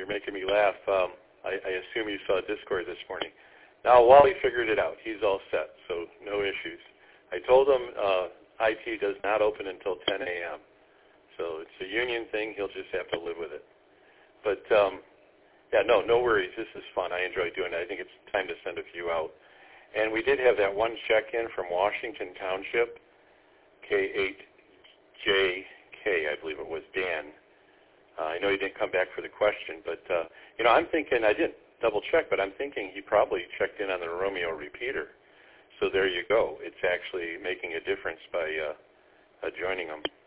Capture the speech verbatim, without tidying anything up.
you're making me laugh. Um, I, I assume you saw Discord this morning. Now, Wally figured it out. He's all set, so no issues. I told him uh, I T does not open until ten a.m., so it's a union thing. He'll just have to live with it. But, um, yeah, no, no worries. This is fun. I enjoy doing it. I think it's time to send a few out. And we did have that one check-in from Washington Township, K eight J K, I believe it was, Dan. Uh, I know he didn't come back for the question, but, uh, you know, I'm thinking, I didn't double-check, but I'm thinking he probably checked in on the Romeo repeater. So there you go. It's actually making a difference by uh, uh, joining them.